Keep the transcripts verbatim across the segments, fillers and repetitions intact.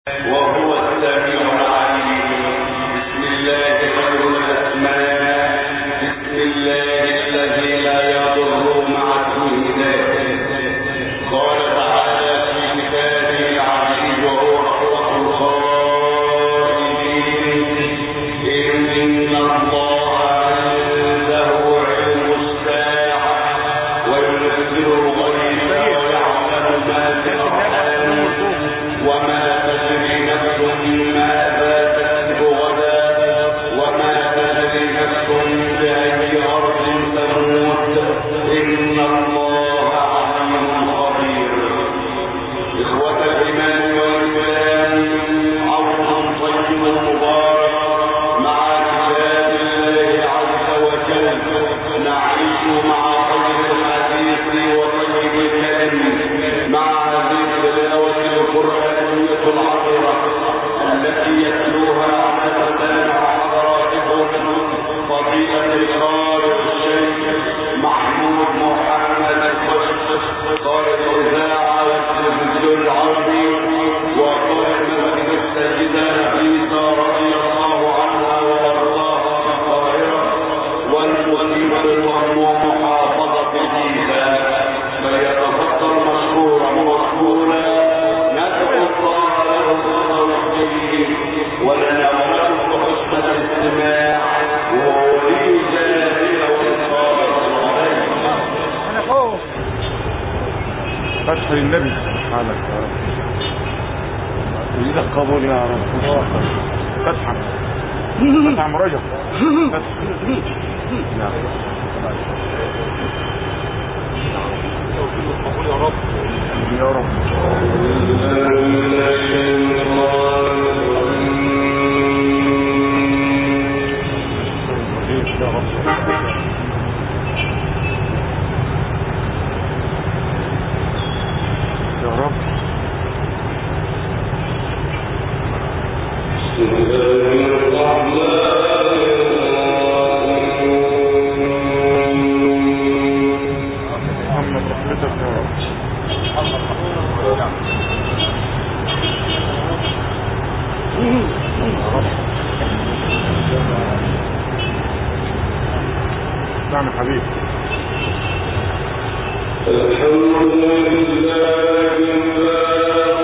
وهو السميع العليم. بسم الله خير الأسماء، بسم الله الذي لا يضر مع اسمه ذاته. قال تعالى في كتابه العزيز وهو أصدق القائلين: إن الله عنده علم الساعة وينزل الغيث ويعلم ما في الأرحام وما تدري نفس ماذا تكسب غدا وما تدري نفس بأي أرض تموت إن الله عليم خبير. إخوة الإيمان والإسلام، عرض طيب مبارك مع كتاب الله عز وجل، نعيش مع خير الحديث وطيب الكلم مع هذه التلاوة القرآنية العطرة التي يتلوها عادة حضراتكم فضيلة القارئ الشيخ محمود محمد القدس، قارئ الإذاعة والتلفزيون العربي وقارئ مسجد السيدة عيسى رضي الله عنها وأرضاها في القاهرة والمقيمة ومحافظة جيزة، فليتفضل مشكورا مقبولا. ندعو الله له بالتوفيق ولنا ولكم بحسن الاستماع وولي ذلك والصالح عليه. انا فوق فتح النبي سبحانك يا رب، يزيد القبول يا رب. فتحا فتحا مرجع فتح نعم القبول يا رب يا رب. يا رب محمد رحمتك يا رب. نعم يا حبيبي. الحمد لله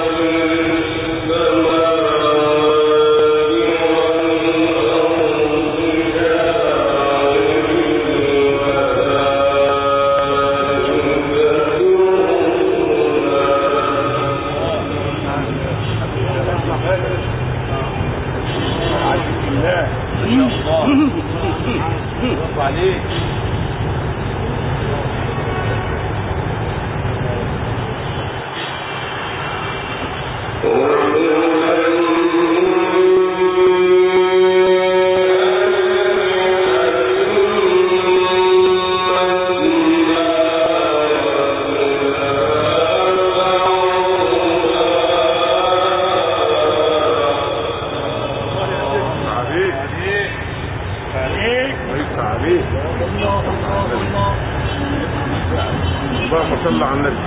اللهم صل على النبي.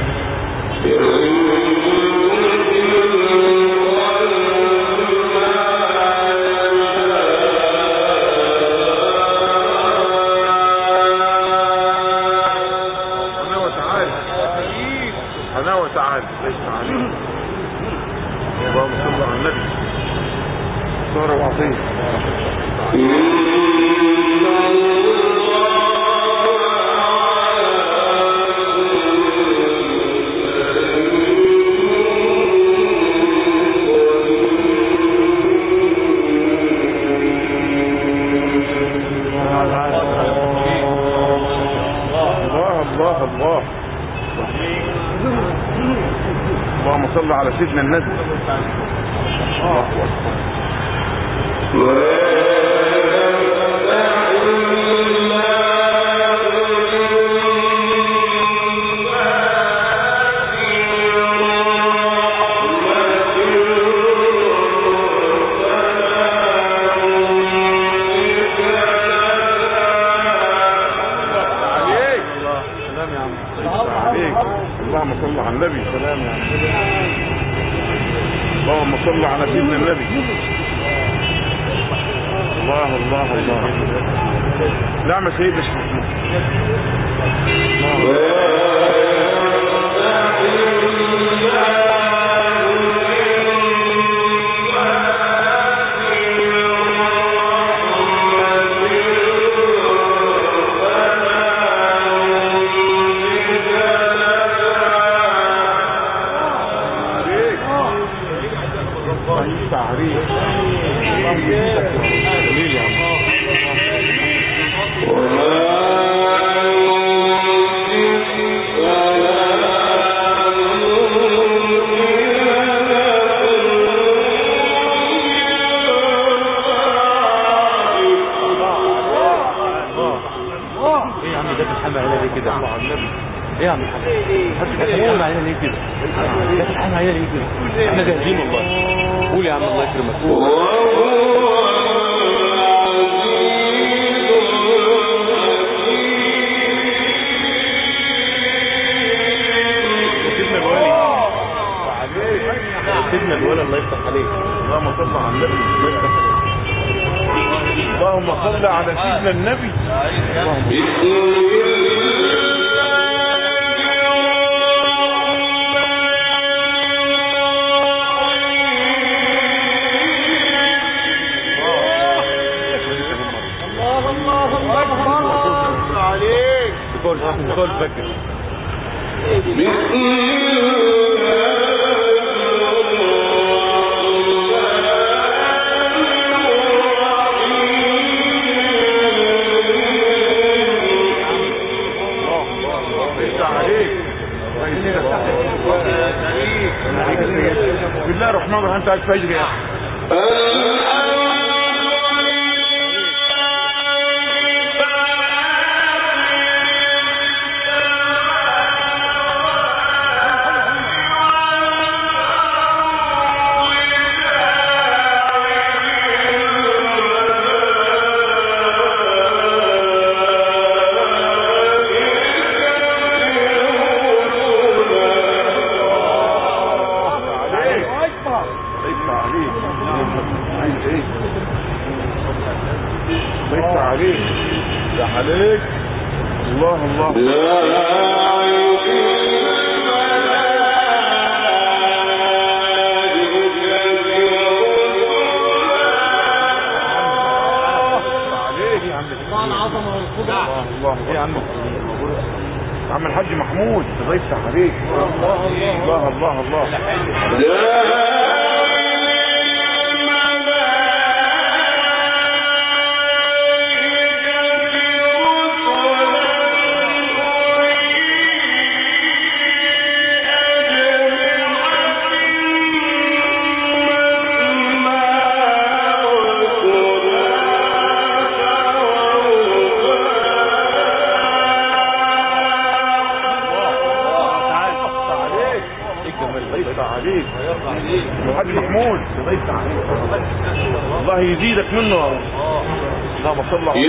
سبحانه وتعالى ليس عليه. اللهم صل على النبي. صار وعظيم. اللهم صل على سيدنا النبي. الله أكبر. اللهم صل على النبي. سلام يا عم. اللهم صل صل على سيدنا النبي. الله الله الله. نعم يا سيدنا الشيخ ايه يا عم الحاج؟ هتتحمل علينا ليه كده؟ هتتحمل علينا ليه كده؟ احنا جاهزين والله. قول يا عم الله يكرمك. سيدنا الولي الله يفتح عليك. اللهم صل على النبي. اللهم صل على سيدنا النبي. بقول فكر بسم الله الرحمن الرحيم. انت عايز فجر يا عليك. الله الله يا عم الحاج محمود الله يفتح عليك. الله الله الله الله. الحاج محمود الله يفتح عليك. الله يزيدك منه. اللهم صل على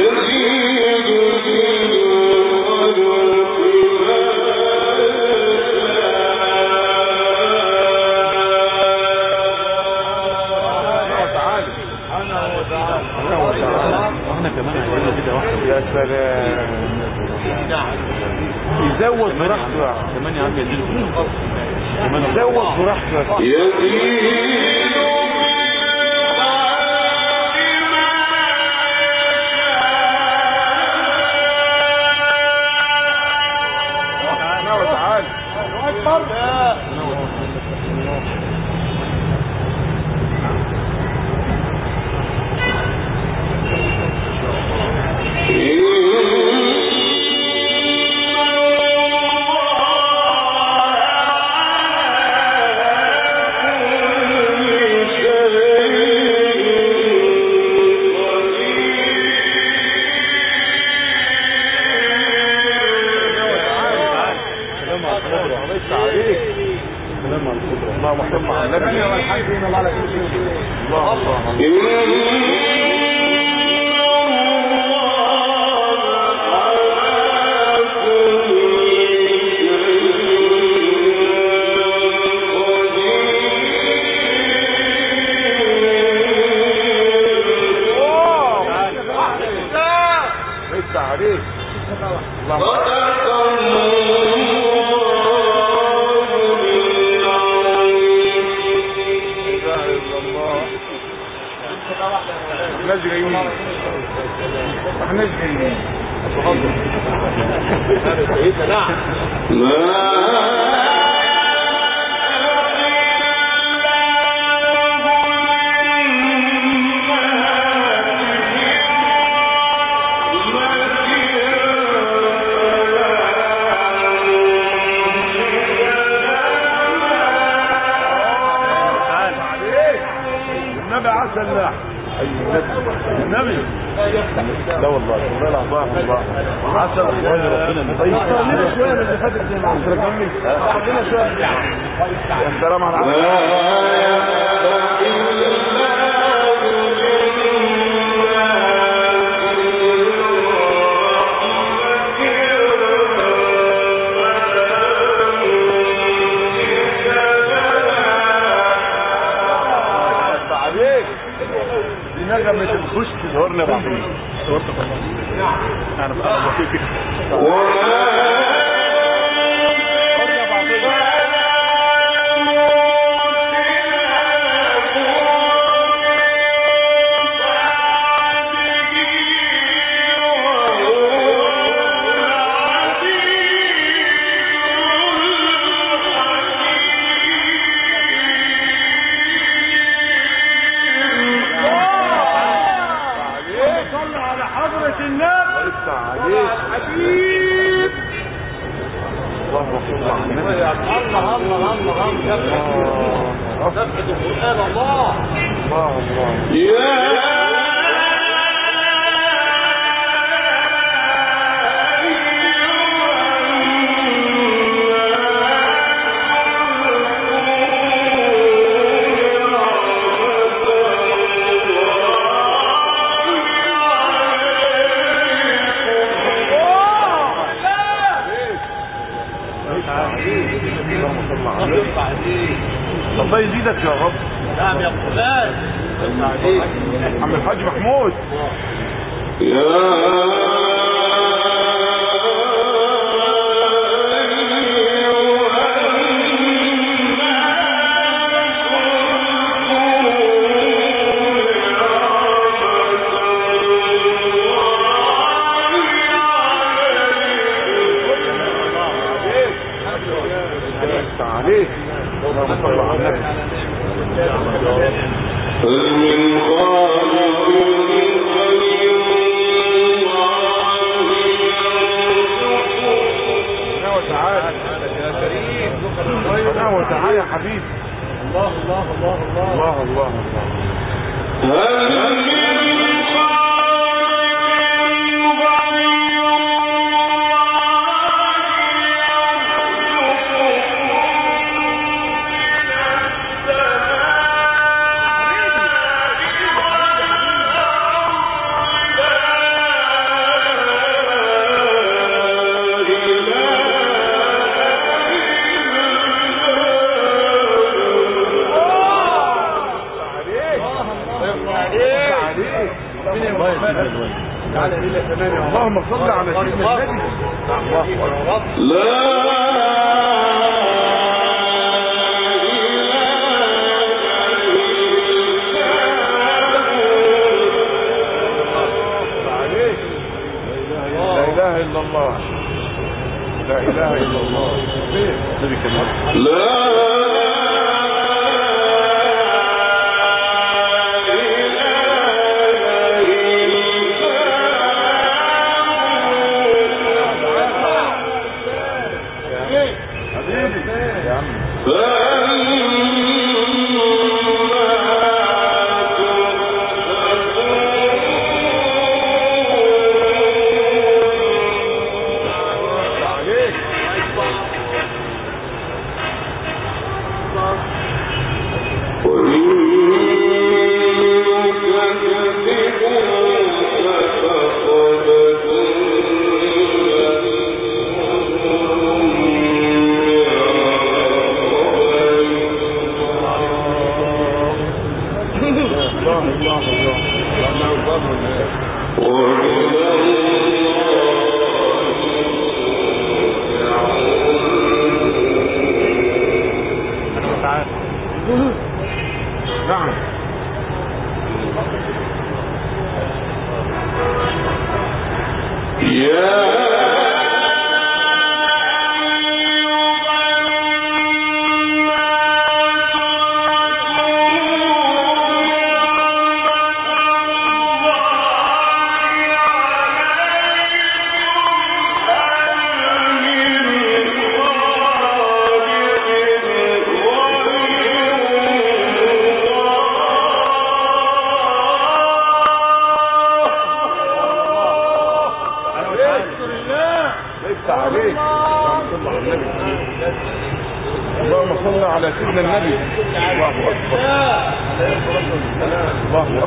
احنا كمان عايزين كده واحده. يا سلام. يزود براحته كمان يا عم يزيد كمان يزود براحته يزيد. اللهم صل على النبي والحمد لله على كل شيء. الله الله النبي لا والله والله العظيم الله عسل ربنا طيب خلينا شويه من اللي فاتت زي ما قلت لك امي خلينا شويه يا سلام على نجمة الخشك ظهرنا بعضين صورت الله انا بقى بسيط الله يزيدك يا رب. نعم يا فلان. عم الحاج محمود. يا عليك اللهم صل على النبي. وتعالى يا حبيبي. الله الله الله الله الله الله الله. اللهم صل على سيدنا النبي. لا اله الا الله. لا اله الا الله. لا الله نعم. اللهم صل على سيدنا النبي. الله اكبر الله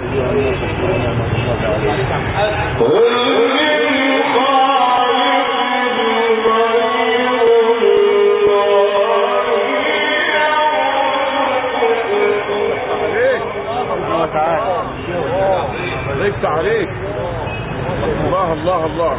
اكبر عليك. الله الله الله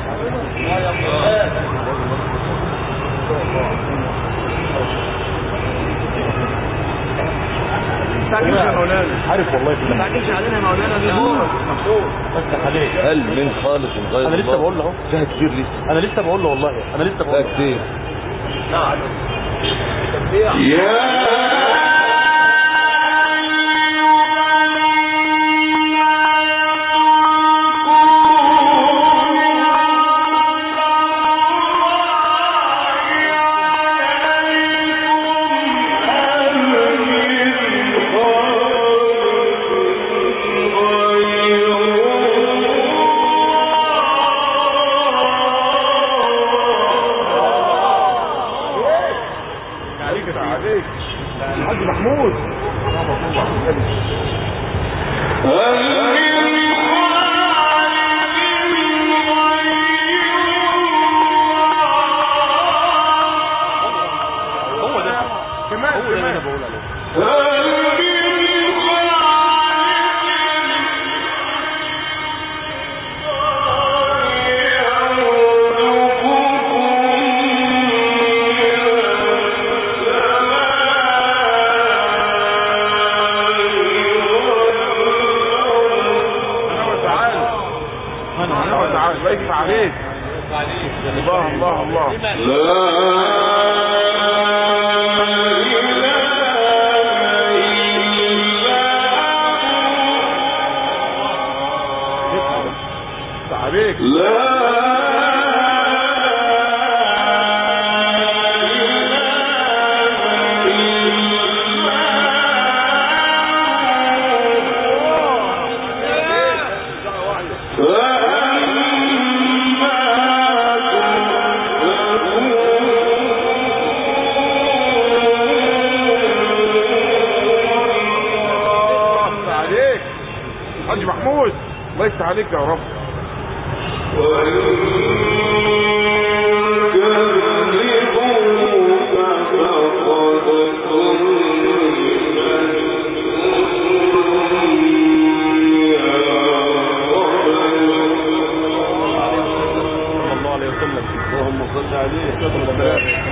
عارف والله ما تعجلش علينا يا مولانا. بس عليك هل من خالق غير انا لسه بقول له اهو فيها كتير لسه. انا لسه بقول له والله انا لسه بقول له كتير. نعم الحاج محمود. هو ده كمان هو ده اللي انا كمان بقول عليه. بيك عليك. الله الله الله عليك. حاج محمود الله يفتح عليك يا رب. اللهم صل عليه.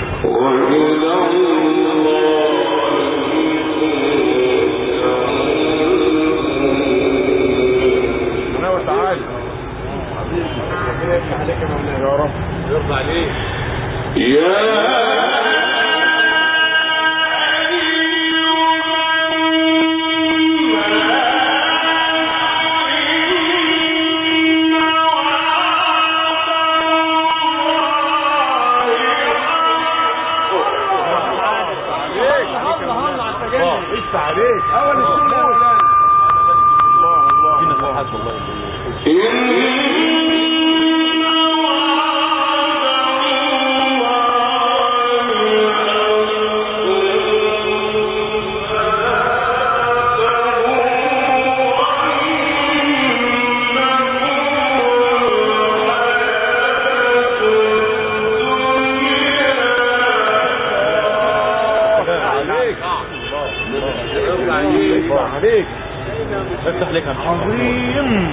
يا رب يرضى عليك. ايش عليك اول السنه. الله الله فينا فرحات والله. عليك افتح لك عظيم.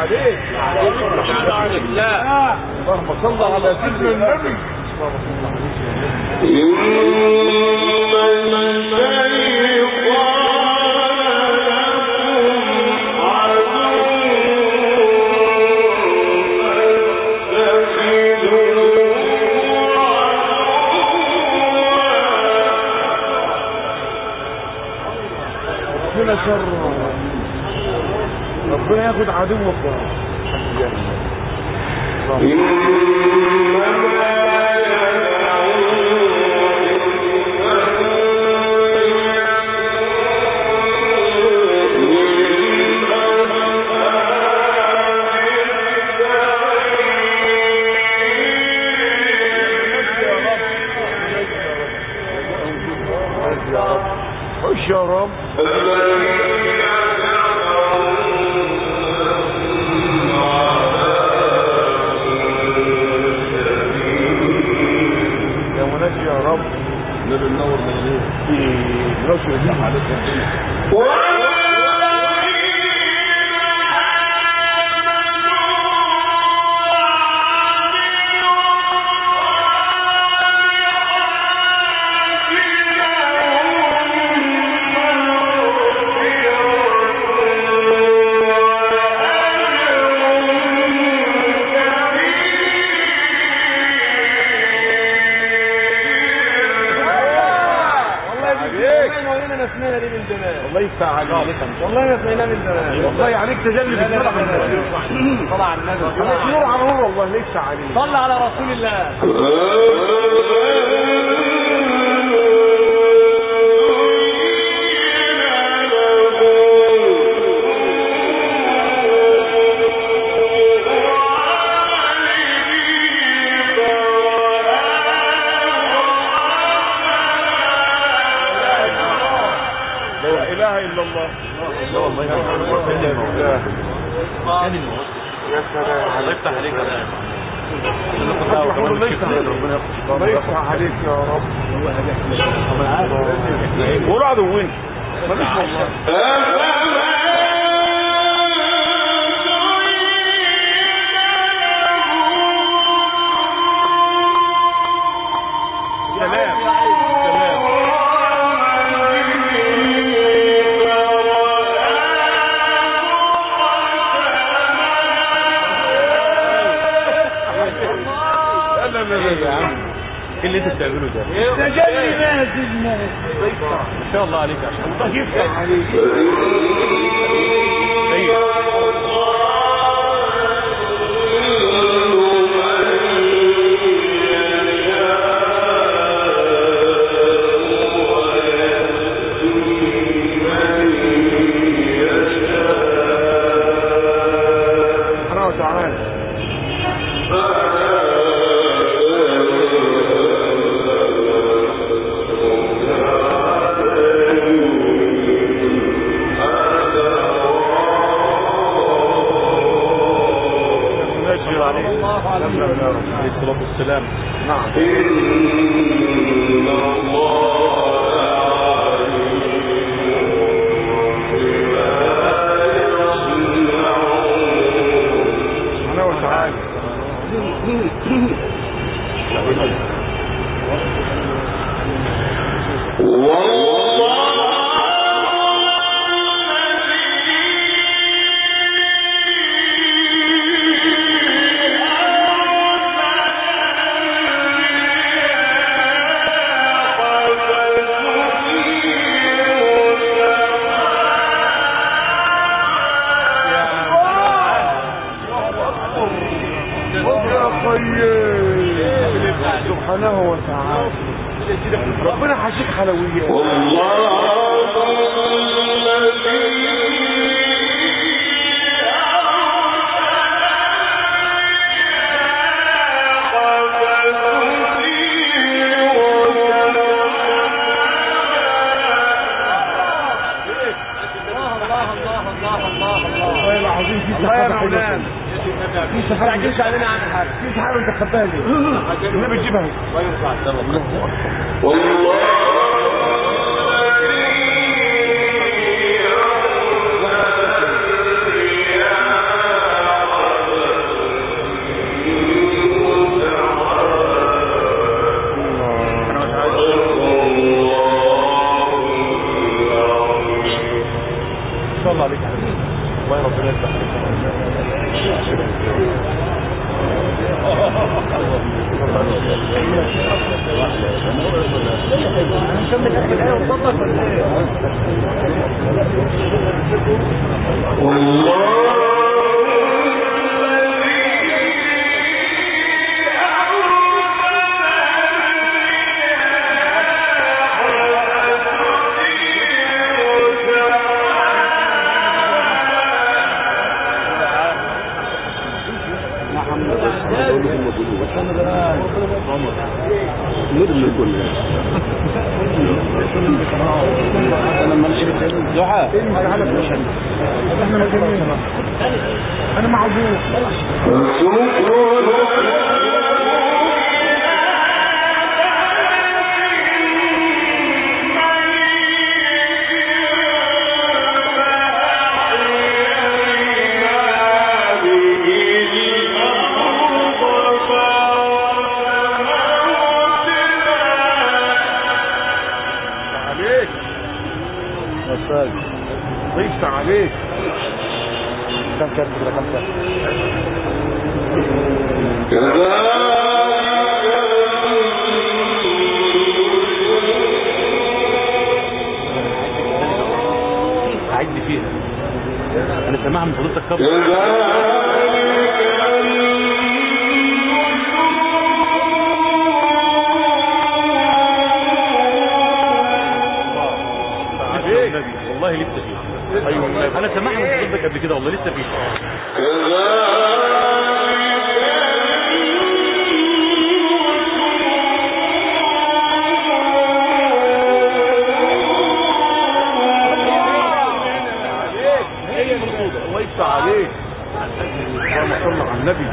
عليك لا اللهم صل على سيدنا النبي. ربنا شر ربنا ياخد عدوك خش يا رب. يا منجي يا رب نبي النور من غير في نشر دي عليك والله يفتح عليك والله ما سمعنا من زمان والله عليك تجلي بالصلاة على النبي صلى على النبي نور على نور والله ليس عليك صلى على رسول الله. لا اله الا الله. الله يفتح الله يفتح عليك الله يفتح عليك يا رب. قولوا عدوين ماليش والله. ايه اللي انت بتعمله ده؟ تجلي نازل ما شاء الله عليك عشان الله يفتح عليك. سبحانه وتعالى. عليه الصلاة والسلام. نعم. إن الله سبحانه وتعالى. سبحانه وتعالى. ربنا حشيك حلويات والله. في سحابة تعجلش علينا عن حاجة. في سحابة انت خدتها ليه؟ النبي تجيبها والله. الله ربنا يفتح نكمل اخر الايه ونطلق ولا ايه؟ انا معذور ضيفت عليك كم كم كده كم كم هعد فيها انا سامعها من فضيلتك كم والله لسه فيه. ايوه انا سامعها من فضيلتك قبل كده والله لسه فيه. هي المقصودة الله يفتح عليك اللهم صل على النبي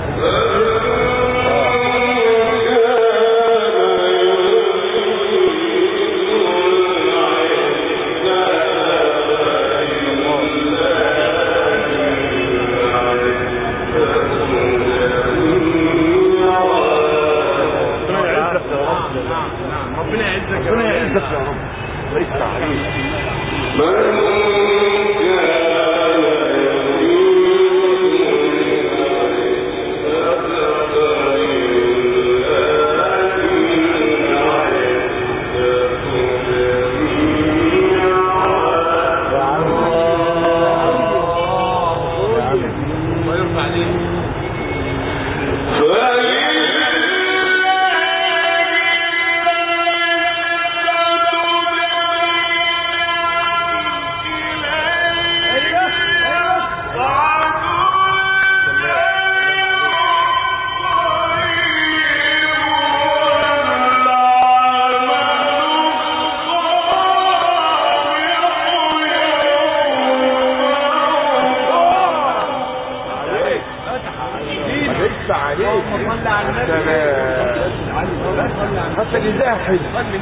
ربنا يعزك ربنا يعزك يا رب الله يفتح عليك حتى الإزاحة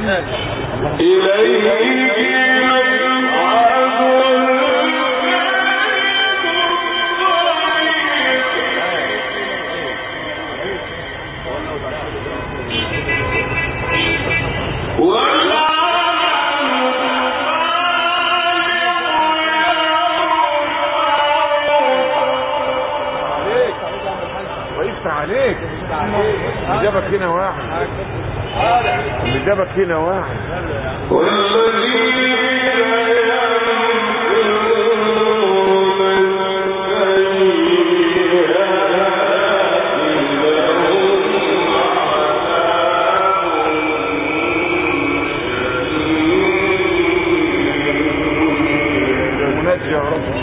إليك عليك اللي جابك هنا واحد اللي جابك هنا واحد منجي يا رب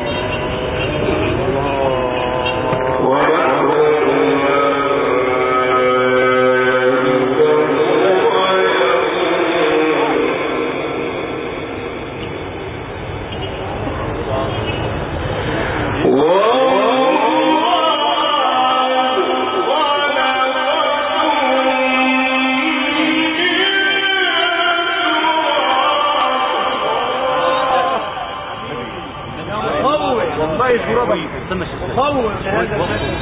صور لهذا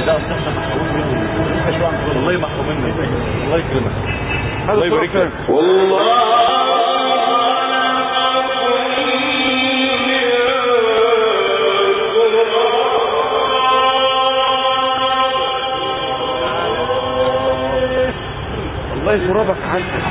والله محروم منه الله يكرمك الله يبارك لك والله والله ترابك عسل.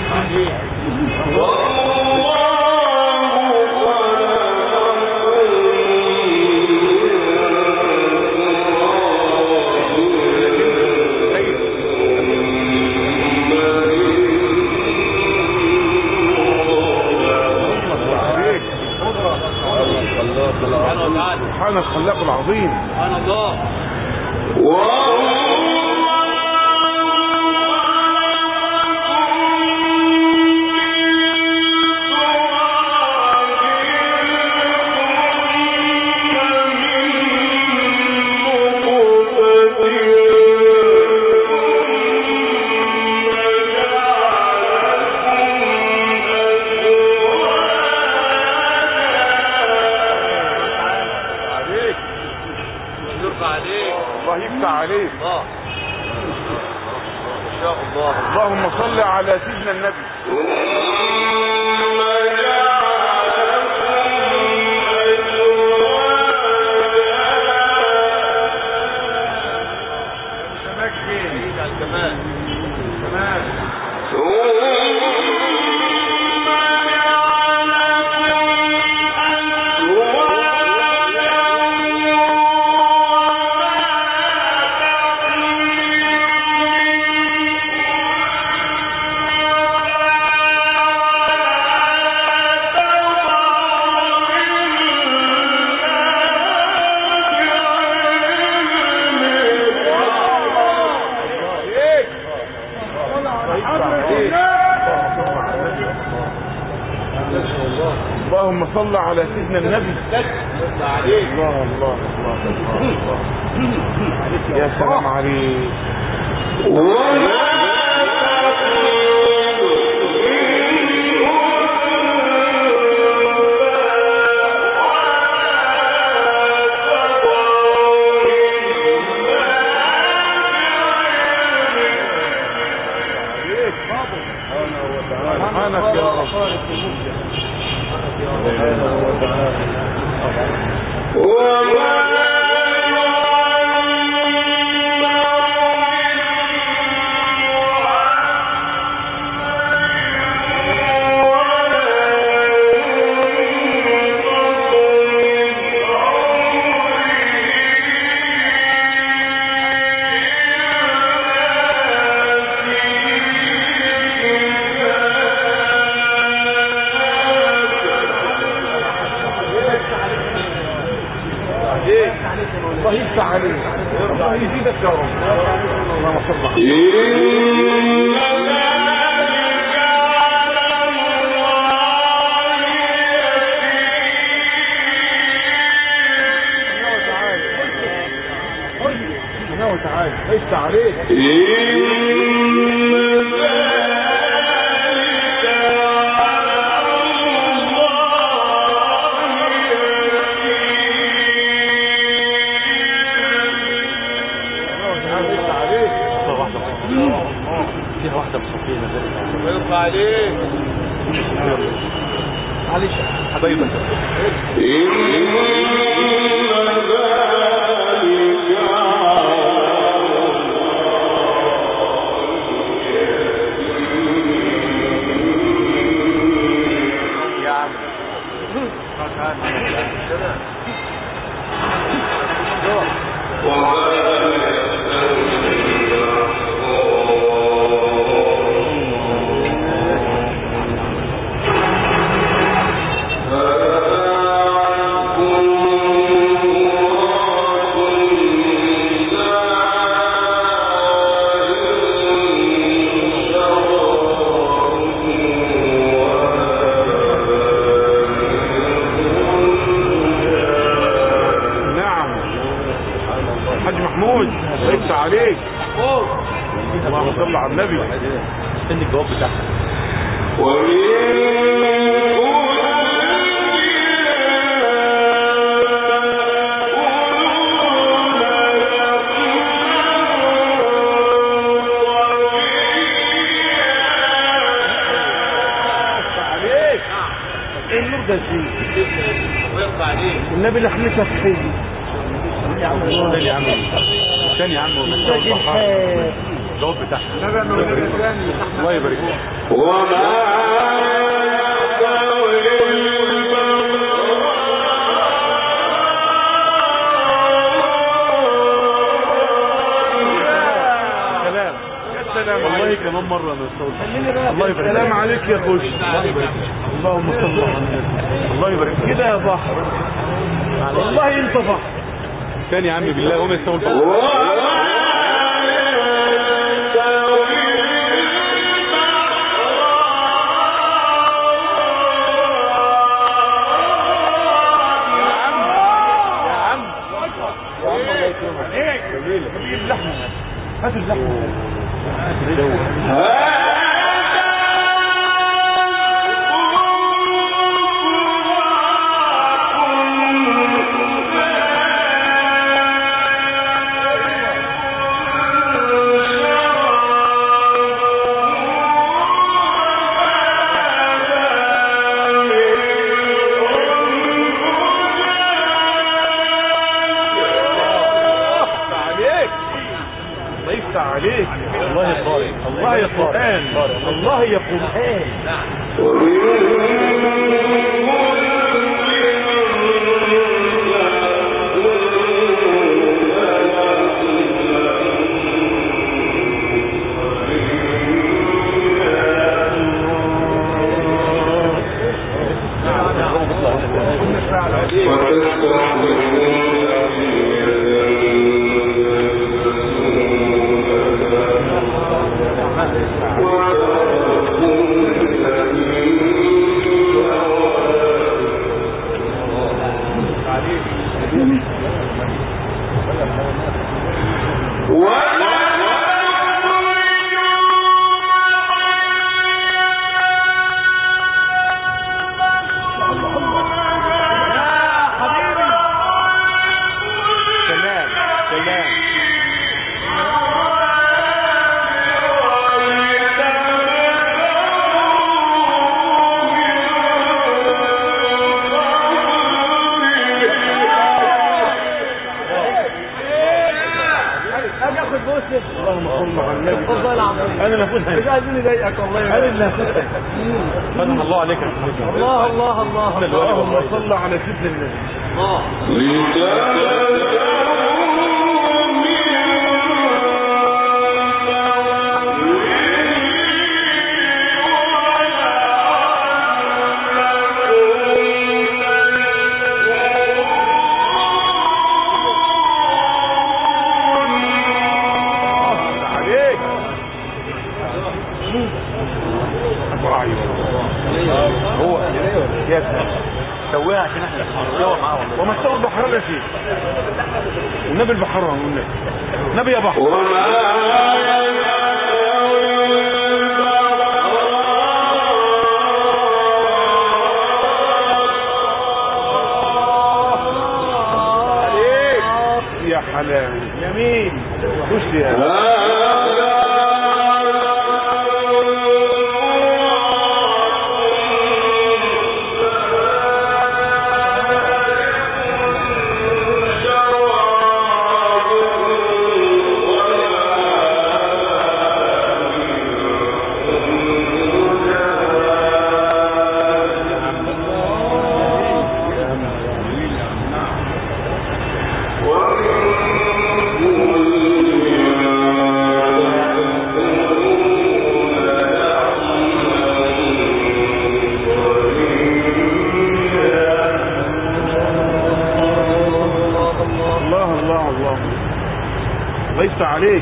سبحان الخلاق العظيم. سبحان الله. الله يفتح عليك. الله ان شاء الله. اللهم صل على سيدنا النبي. كمان كمان اللهم صل على سيدنا النبي. الله الله الله الله. يا سلام عليك. سبحانك يا رب. الله يفتح عليك. الله يزيدك يا رب. اللهم صل عليه. وتعالى يفتح عليك. فيها واحدة مصفية نزلت. ويرفع عليك. معلش حبايبك. يا عم. يفتح عليك. اللهم صل على النبي. استني الجواب بتاعك. النور ده فيه ويرفع عليك. النبي اللي خليك صحي يا عم يا عم ثاني يا عم الجواب بتاعها. الله يبارك فيك. والله كمان مرة انا استوعبت. الله يبارك. السلام عليك يا خوش. الله يبارك. اللهم صل على النبي. الله يبارك كده يا بحر. والله انت بحر. تاني يا عم بالله وما يستوي البحر. هات اللحمة. عليك. الله يا قارئ. الله يا قرآن. الله يا قرآن. اللهم صل على النبي. والله العظيم انا اللي هاخدها. مش عايزين نضايقك والله. انا اللي هاخدها. فتح الله عليك يا حبيبي. الله الله الله اللهم صل على سيدنا النبي. الله. هو يا سويها عشان احنا نسوي معاه والله. وما استوى البحران يا شيخ. والنبي البحران والنبي. نبي يا بحر. يا حلاوي يمين خش يا ليس عليك.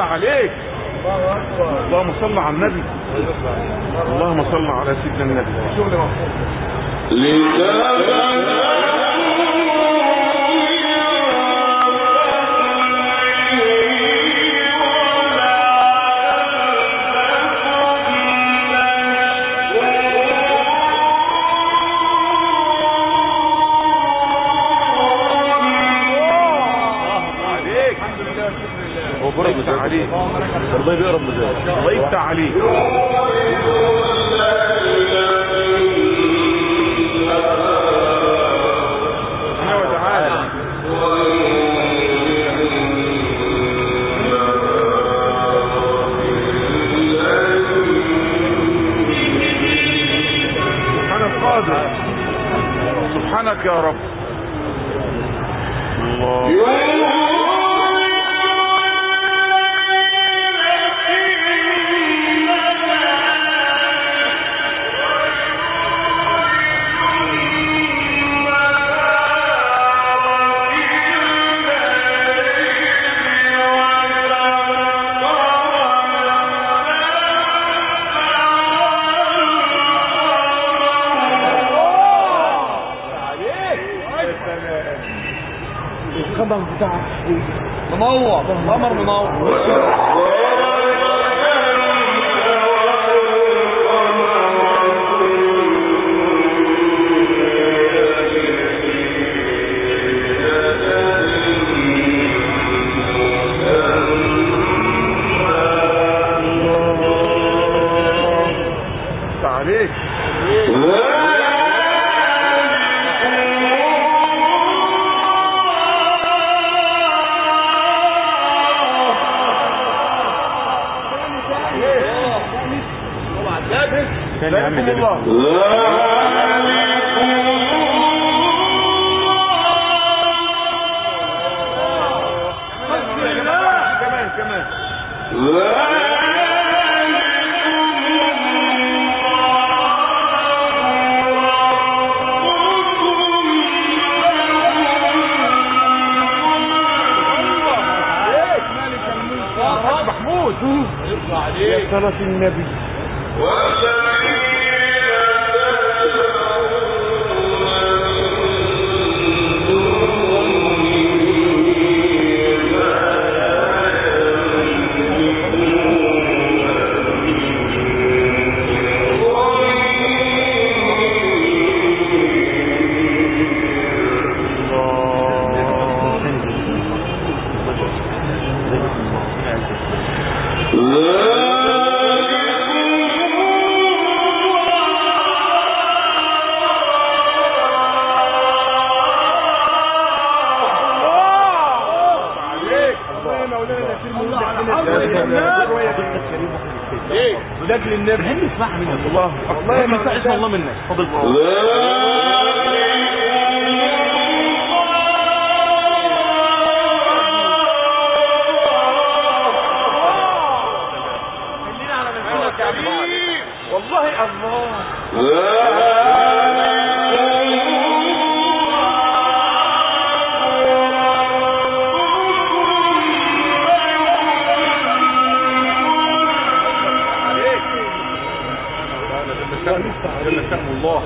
عليك. اللهم صل على النبي. اللهم صل على سيدنا النبي. شغل الله عليك. الله بيقرب مزاج. الله يفتح عليك. سبحانه وتعالى. سبحانك قادر. سبحانك يا رب. الله. القمر بتاعك منور، القمر منور. عليك. كان يا عم الله. كمان كمان محمود. يا صلاة النبي. لاجل النبي هل نسمعها منك الله الله ما يسمع الله منك فضل الله. والله الله. جل شأن الله.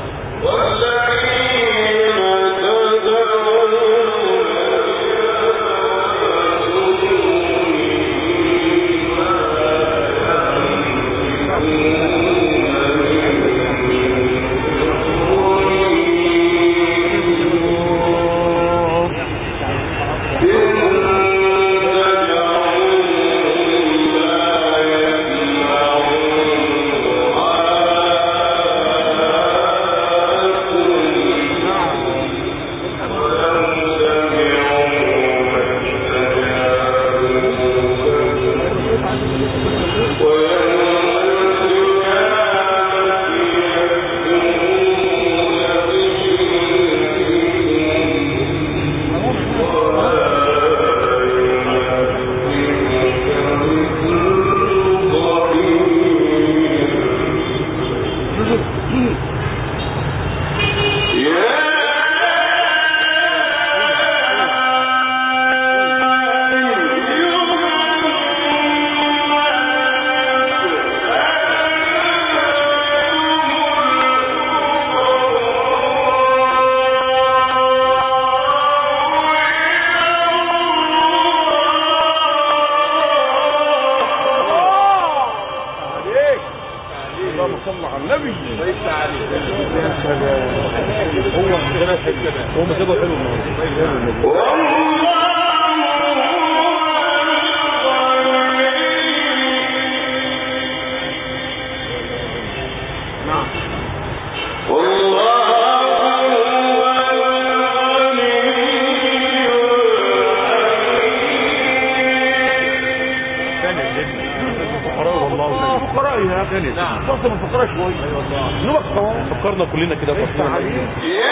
عليها كانت بص بفكرها شويه. ايوه والله نوبك طبعا فكرنا كلنا كده عليك.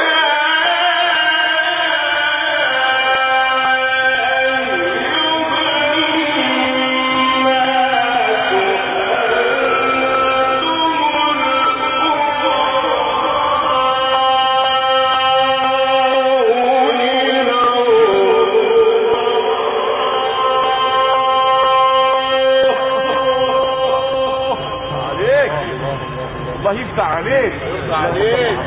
الله يفتح عليك يفتح عليك.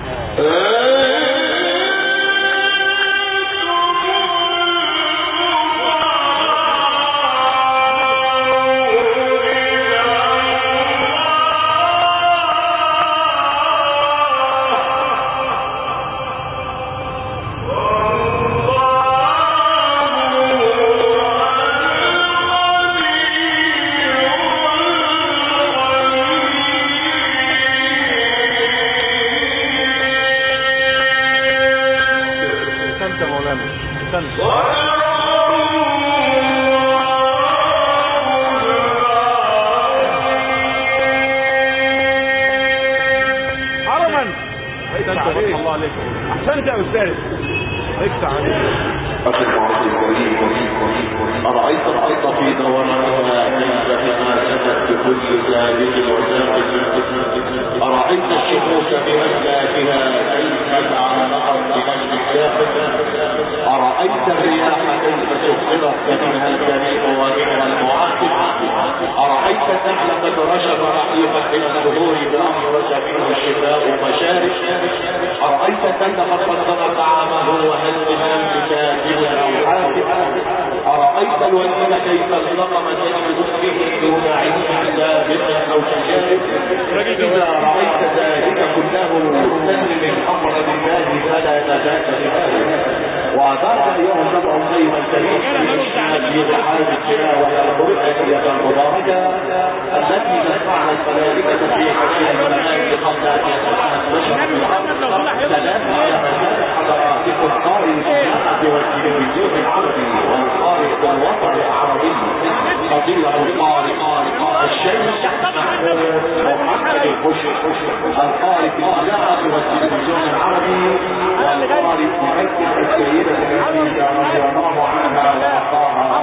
احسنت يا استاذ افتح عليك. أخي المعرض الكريم أرأيت الأرض في دورانها كيف تماسكت بكل ذلك وذاك. أرأيت الشموس بأسلافها كيف تعلقت بمجد الساحل. أرأيت الرياح كيف سخرت منها الكريم ومنها المعاتب. أرأيت النحل قد رشد رحيقا إلى الظهور بأخرج منه الشتاء مشارب. أرأيت النمل قد قدر طعامه وهل من كاتب أو حافظ. أرأيت الوليد كيف التقمت بأسره دون عين سابق أو تجارب. إذا رأيت ذلك كله سلم الأمر بالله فلا نجاة بذلك. وأدار أيها النبع الخير الكريم في رحال التلاوة القرآنية المباركة التي نسمعها الملائكة في حكي الملائكة قبل أن يسمعها البشر سلام على مسار حضراتكم قارئ الإذاعة والتلفزيون العربي والقارئ بالوطن العربي فضيلة القارئ الشيخ محمد الخشب القارئ في الإذاعة والتلفزيون العربي والقارئ مؤكد السيدة التي رضي الله عنها وأعطاها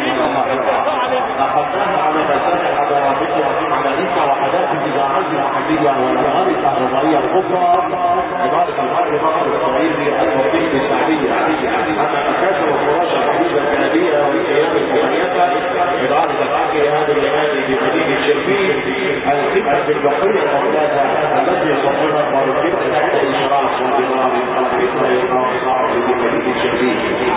أخذناها على مسار حضراتكم على نساء وحدات الإذاعات المحلية والأنهار الكهربائية الكبرى عبارة الغرب مصر الصعيدي المقيم الشعبية أما مكاسب الفراش الحديثة الكندية والقيام المميزة عبارة الحاكي هذا الإمامي بمدينة الشربين الخدمة البقية الثلاثة التي يصدرها مرتبة تحت الإشراف والإمام الخلفية وإقام صعب بمدينة الشربين.